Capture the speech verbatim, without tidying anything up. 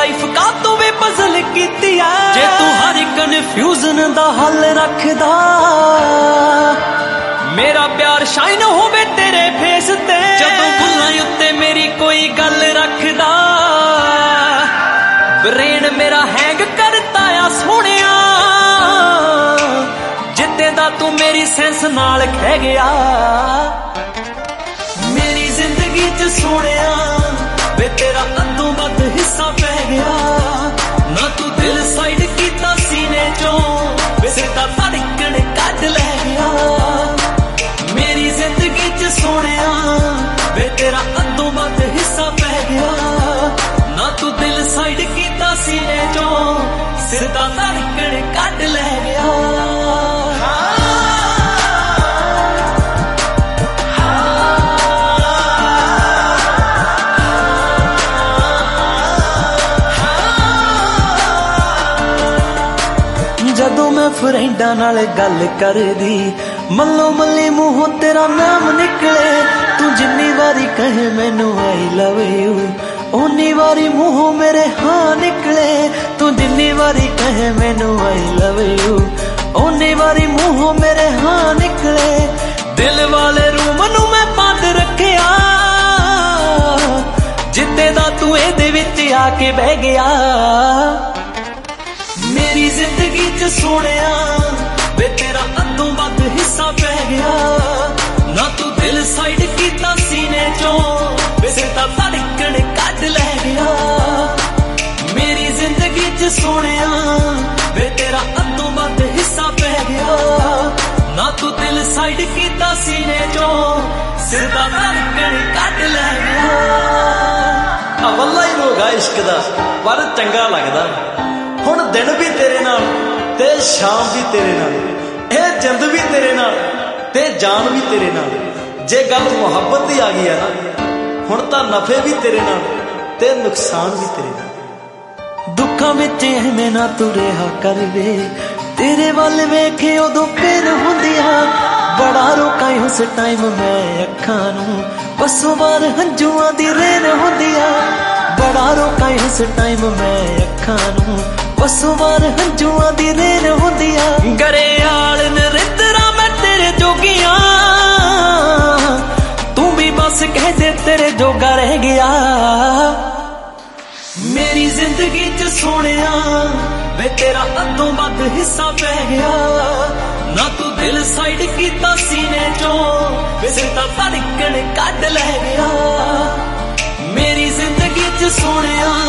Life का तू भी पजल कीती है। जे तू हर कन्फ्यूजन दा हल रखदा, मेरा प्यार शाइन होवे तेरे फेस ते। जदों बुल्लां उत्ते मेरी कोई गल रखदा, ब्रेन मेरा हैंग करता आ सोहणिया। जिद्दे दा तू मेरी सेंस नाल खह गया, मेरी जिंदगी च सोहणिया वे तेरा अद्दों वध हिस्सा पै गया। ना तू दिल साइड कीता सीने चों, वे सीधा धड़कन कढ लै गया। मेरी जिंदगी च सोहणिया वे तेरा अद्दों वध हिस्सा पै गया। ना तू दिल साइड कीता सीने चों, सीधा धड़कन कढ लै गया। जदों मैं फ्रेंडां नाल गल करदी, मल्लो मल्ली मूहों तेरा नाम निकले। तू जिन्नी वारी कहे मैनू आई लव यू, उन्नी वारी मूहों मेरे हाँ निकले। तू जिन्नी वारी कहे मैनू आई लव यू, उन्नी वारी मूहों मेरे हाँ निकले। दिल वाले रूम नू मैं बंद रखिया, जिद्दे दा तू इहदे विच आके बह गया। मेरी जिंदगी च सोहणिया वे तेरा अद्दों वध हिस्सा पै गया। ना तू दिल साइड कीता सीने चों, वे सीधा धड़कन कढ लै गया। मेरी जिंदगी च सोहणिया वे तेरा अद्दों वध हिस्सा पै गया। ना तू दिल साइड कीता सीने चों, सीधा धड़कन कढ लै गया। अवला ही रोगा इश्क दा पर चंगा लगदा। हुण दिन भी तेरे नाल ते शाम भी तेरे नाल, ए जिंद भी तेरे नाल ते जान भी तेरे नाल। जे गल मुहब्बत दी आ गई है ना, हुण तां नफे भी तेरे नाल ते नुकसान भी तेरे नाल। दुखां विच एवें ना तू रहा कर वे, तेरे वल वेखे उदों फिर हुंदिया। बड़ा रोकां उस टाइम मैं अखां नूं, बसों बार हंजुआं दी रेन हुंदिया। बड़ा रोकां उस टाइम मैं अखां नूं, बसों बार हंजुआं दी रेन हुंदिया। गरेयाल नरिंदरा मैं तेरे जोगिया, तू भी बस कह दे तेरे जोगा रह गया। मेरी जिंदगी च सोहणिया वे तेरा अद्दों वध हिस्सा पै गया। ना तू दिल साइड कीता सीने चों, वे सीधा धड़कन कढ लै गया। मेरी जिंदगी च सोहणिया